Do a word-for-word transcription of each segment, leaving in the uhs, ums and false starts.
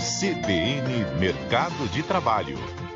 C B N Mercado de Trabalho.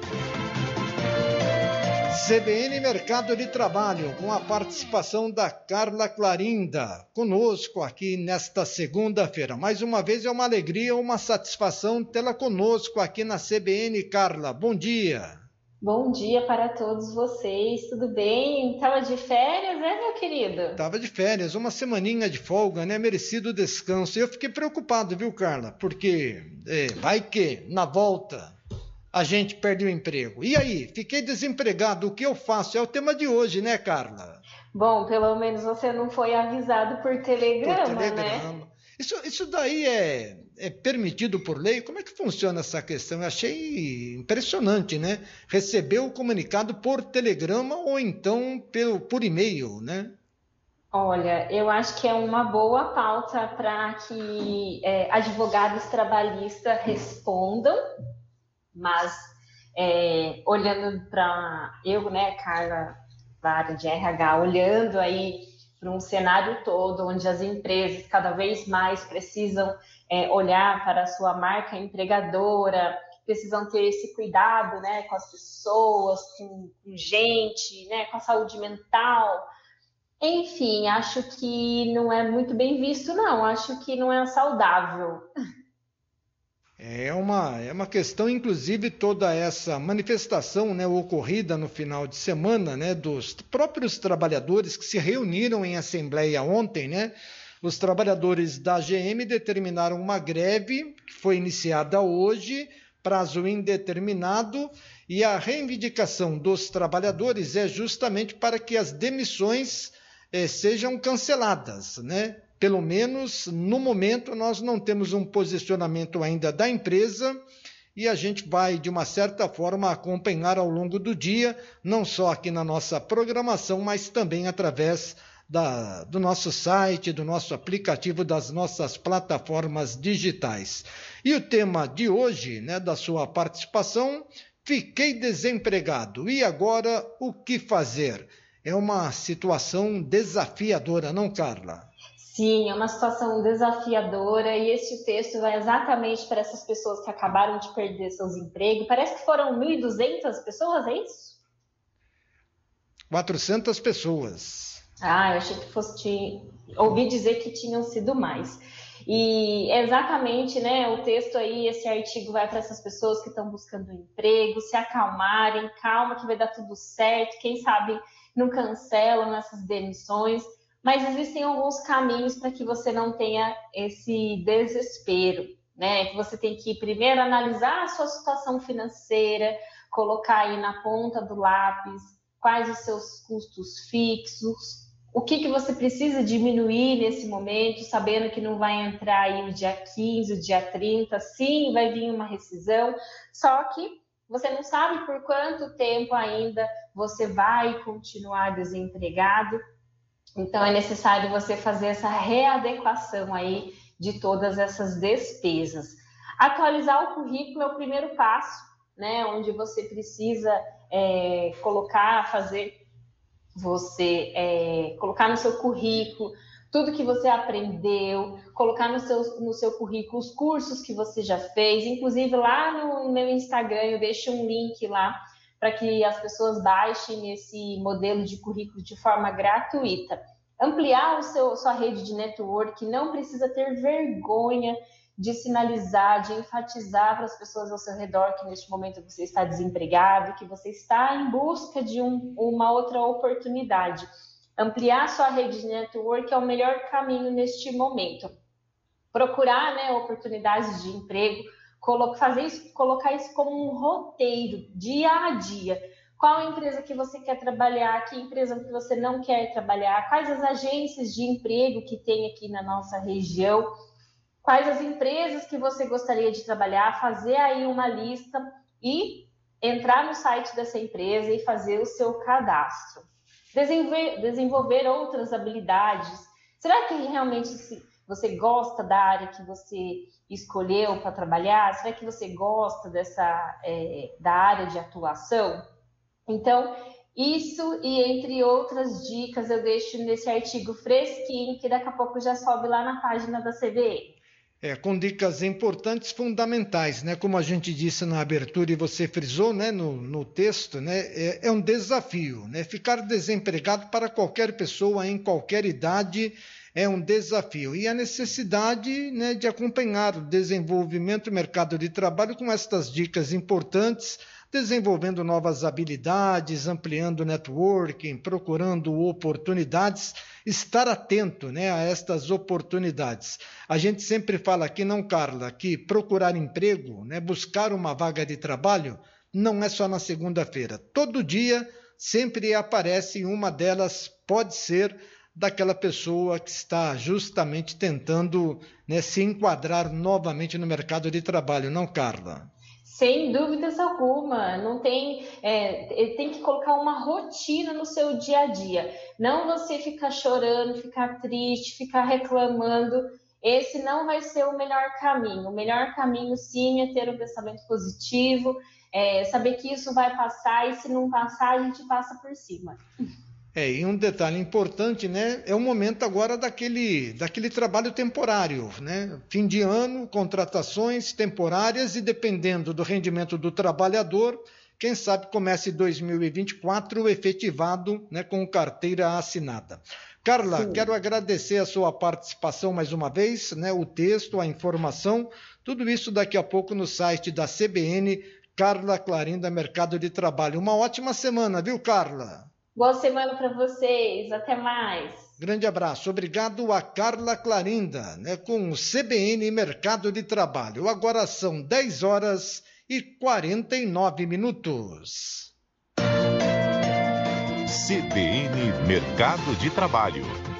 C B N Mercado de Trabalho, com a participação da Carla Clarinda, conosco aqui nesta segunda-feira. Mais uma vez é uma alegria, uma satisfação tê-la conosco aqui na C B N. Carla, bom dia. Bom dia para todos vocês, tudo bem? Estava de férias, né, meu querido? Estava de férias, uma semaninha de folga, né? Merecido descanso. Eu fiquei preocupado, viu, Carla? Porque é, vai que, na volta, a gente perde o emprego. E aí, fiquei desempregado, o que eu faço? É o tema de hoje, né, Carla? Bom, pelo menos você não foi avisado por telegrama, por telegrama. né? Isso, isso daí é, é permitido por lei? Como é que funciona essa questão? Eu achei impressionante, né? Receber o comunicado por telegrama ou então pelo, por e-mail, né? Olha, eu acho que é uma boa pauta para que é, advogados trabalhistas respondam, mas é, olhando para eu, né, Carla, da área de R H, olhando aí para um cenário todo, onde as empresas cada vez mais precisam é, olhar para a sua marca empregadora, precisam ter esse cuidado, né, com as pessoas, com, com gente, né, com a saúde mental. Enfim, acho que não é muito bem visto, não. Acho que não é saudável. É uma, é uma questão, inclusive, toda essa manifestação, né, ocorrida no final de semana, né, dos próprios trabalhadores que se reuniram em assembleia ontem, né? Os trabalhadores da G M determinaram uma greve que foi iniciada hoje, prazo indeterminado, e a reivindicação dos trabalhadores é justamente para que as demissões eh, sejam canceladas, né? Pelo menos, no momento, nós não temos um posicionamento ainda da empresa e a gente vai, de uma certa forma, acompanhar ao longo do dia, não só aqui na nossa programação, mas também através da, do nosso site, do nosso aplicativo, das nossas plataformas digitais. E o tema de hoje, né, da sua participação, fiquei desempregado. E agora, o que fazer? É uma situação desafiadora, não, Carla? Sim, é uma situação desafiadora e este texto vai exatamente para essas pessoas que acabaram de perder seus empregos. Parece que foram mil e duzentas pessoas, é isso? quatrocentas pessoas. Ah, eu achei que fosse... Te... Ouvi dizer que tinham sido mais. E exatamente, né, o texto aí, esse artigo vai para essas pessoas que estão buscando um emprego, se acalmarem, calma que vai dar tudo certo, quem sabe não cancelam essas demissões. Mas existem alguns caminhos para que você não tenha esse desespero, né? Que você tem que primeiro analisar a sua situação financeira, colocar aí na ponta do lápis quais os seus custos fixos, o que, que você precisa diminuir nesse momento, sabendo que não vai entrar aí o dia quinze, o dia trinta, sim, vai vir uma rescisão, só que você não sabe por quanto tempo ainda você vai continuar desempregado. Então, é necessário você fazer essa readequação aí de todas essas despesas. Atualizar o currículo é o primeiro passo, né? Onde você precisa é, colocar, fazer, você é, colocar no seu currículo tudo que você aprendeu, colocar no seu, no seu currículo os cursos que você já fez. Inclusive, lá no meu Instagram, eu deixo um link lá para que as pessoas baixem esse modelo de currículo de forma gratuita. Ampliar o seu, sua rede de network, não precisa ter vergonha de sinalizar, de enfatizar para as pessoas ao seu redor que neste momento você está desempregado, que você está em busca de um, uma outra oportunidade. Ampliar sua rede de network é o melhor caminho neste momento. Procurar, né, oportunidades de emprego, fazer isso, colocar isso como um roteiro, dia a dia. Qual empresa que você quer trabalhar, que empresa que você não quer trabalhar, quais as agências de emprego que tem aqui na nossa região, quais as empresas que você gostaria de trabalhar, fazer aí uma lista e entrar no site dessa empresa e fazer o seu cadastro. Desenvolver, desenvolver outras habilidades. Será que realmente você gosta da área que você escolheu para trabalhar? Será que você gosta dessa, é, da área de atuação? Então, isso e entre outras dicas eu deixo nesse artigo fresquinho, que daqui a pouco já sobe lá na página da C B N. É, com dicas importantes, fundamentais, né? Como a gente disse na abertura e você frisou, né, no, no texto, né, é, é um desafio, né? Ficar desempregado para qualquer pessoa em qualquer idade é um desafio. E a necessidade, né, de acompanhar o desenvolvimento do mercado de trabalho com estas dicas importantes, desenvolvendo novas habilidades, ampliando o networking, procurando oportunidades, estar atento, né, a estas oportunidades. A gente sempre fala aqui, não, Carla, que procurar emprego, né, buscar uma vaga de trabalho, não é só na segunda-feira. Todo dia sempre aparece, e uma delas pode ser daquela pessoa que está justamente tentando, né, se enquadrar novamente no mercado de trabalho, não, Carla? Sem dúvidas alguma, não tem, é, tem que colocar uma rotina no seu dia a dia. Não você ficar chorando, ficar triste, ficar reclamando. Esse não vai ser o melhor caminho. O melhor caminho, sim, é ter um pensamento positivo, é, saber que isso vai passar e se não passar, a gente passa por cima. É, e um detalhe importante, né, é o momento agora daquele, daquele trabalho temporário, né? Fim de ano, contratações temporárias e dependendo do rendimento do trabalhador, quem sabe comece dois mil e vinte e quatro efetivado, né, com carteira assinada. Carla, Sim. Quero agradecer a sua participação mais uma vez, né, o texto, a informação, tudo isso daqui a pouco no site da C B N, Carla Clarinda, Mercado de Trabalho. Uma ótima semana, viu, Carla? Boa semana para vocês, até mais. Grande abraço, obrigado a Carla Clarinda, né, com o C B N Mercado de Trabalho. Agora são dez horas e quarenta e nove minutos. C B N Mercado de Trabalho.